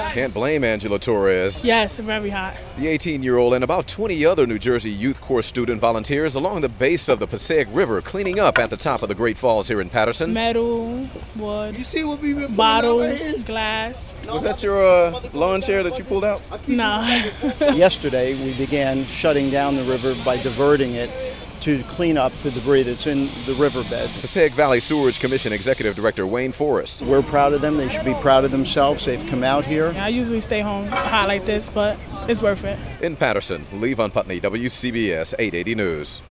Can't blame Angela Torres. Yes, very hot. The 18-year-old and about 20 other New Jersey Youth Corps student volunteers along the base of the Passaic River cleaning up at the top of the Great Falls here in Patterson. Metal, wood, You see what we've been bottles, glass. Was that your lawn chair that you pulled out? No. Yesterday, we began shutting down the river by diverting it to clean up the debris that's in the riverbed. Passaic Valley Sewerage Commission Executive Director Wayne Forrest. We're proud of them. They should be proud of themselves. They've come out here. I usually stay home hot like this, but it's worth it. In Patterson, Levon Putney, WCBS 880 News.